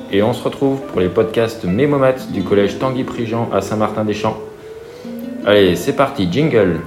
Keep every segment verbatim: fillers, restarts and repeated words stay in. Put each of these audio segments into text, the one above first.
et on se retrouve pour les podcasts Mémomaths du collège Tanguy-Prigent à Saint-Martin-des-Champs. Allez, c'est parti, jingle!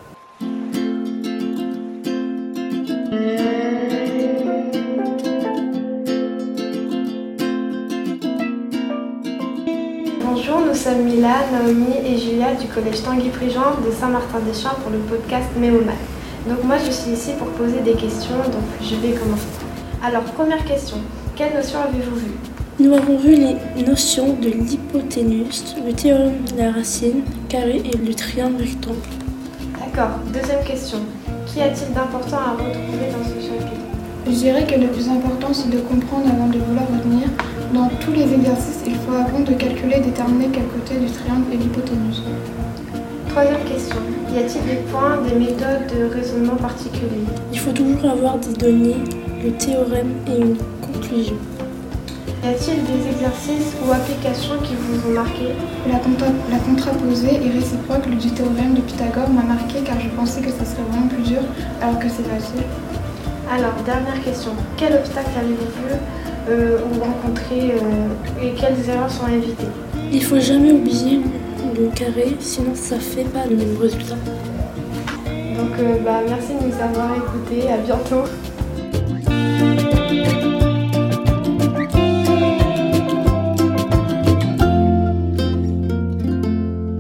Bonjour, nous sommes Mila, Naomi et Julia du collège Tanguy-Prigent de Saint-Martin-des-Champs pour le podcast Mémomaths. Donc moi je suis ici pour poser des questions, donc je vais commencer. Alors première question, quelle notion avez-vous vue? Nous avons vu les notions de l'hypoténuse, le théorème de la racine carrée et le triangle rectangle. D'accord, deuxième question, qu'y a-t-il d'important à retrouver dans ce chapitre? Je dirais que le plus important c'est de comprendre avant de vouloir retenir. Dans tous les exercices, il faut avant de calculer déterminer quel côté du triangle est l'hypoténuse. Troisième question, y a-t-il des points, des méthodes de raisonnement particuliers? Il faut toujours avoir des données, le théorème et une conclusion. Y a-t-il des exercices ou applications qui vous ont marqué? La, contra- la contraposée et réciproque du théorème de Pythagore m'a marqué car je pensais que ça serait vraiment plus dur alors que c'est facile. Alors, dernière question, quel obstacle avez-vous vu euh, ou rencontré euh, et quelles erreurs sont à éviter? Il ne faut jamais oublier le carré, sinon ça ne fait pas le même résultat. Donc, euh, bah, merci de nous avoir écoutés, à bientôt.